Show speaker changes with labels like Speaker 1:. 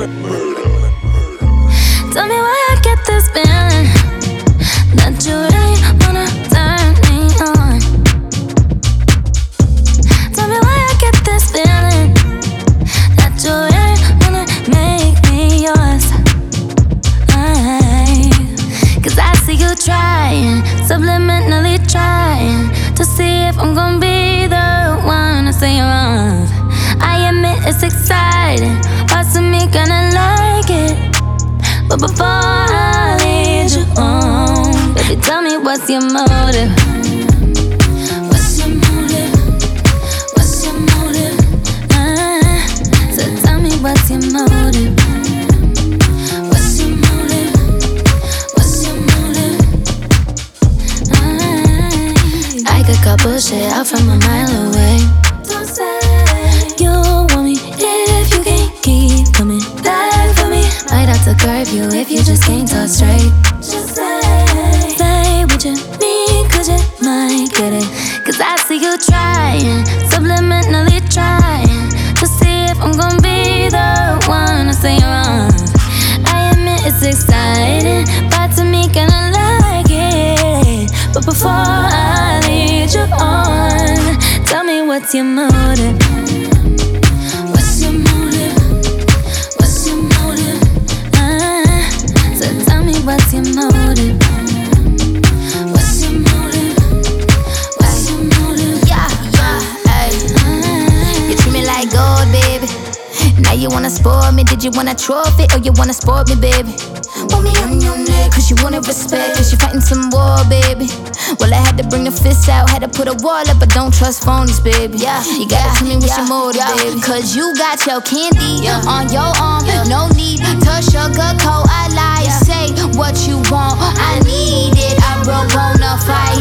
Speaker 1: Tell me why I get this feeling that you really wanna turn me on. Tell me why I get this feeling that you really wanna make me yours. Cause I see you trying, subliminally trying to see if I'm gonna be the one to say you're wrong. I admit it's exciting, parts of me gonna like it, but before I lead you on, baby, tell me what's your motive? What's your motive? What's your motive? So tell me what's your motive? What's your motive? What's your motive? I could cut bullshit out from a mile away. Don't say you want me if you can't keep coming back for me. Might have to curve you if you just can't talk straight. Just say what you need, cause you might get it. Cause I see you trying, subliminally trying to see if I'm gonna be the one to say you're wrong. I admit it's exciting, parts of me gonna like it, but before I lead you on, tell me what's your motive? What's your motive? What's your motive? So tell me what's your motive? What's your motive? What's your motive?
Speaker 2: Yeah, ayy. You treat me like gold, baby. Now you wanna spoil me, did you want a trophy or you wanna sport me, baby? Want me on your neck, cause you wanna respect, cause you fighting some war, baby. Well, I had to bring the fists out, had to put a wall up, but don't trust phonies, baby. Yeah, you gotta tell me what's your motive, baby. Cause you got your candy on your arm, no need to sugarcoat a lie. Say what you want, I need it, I broke on a fight.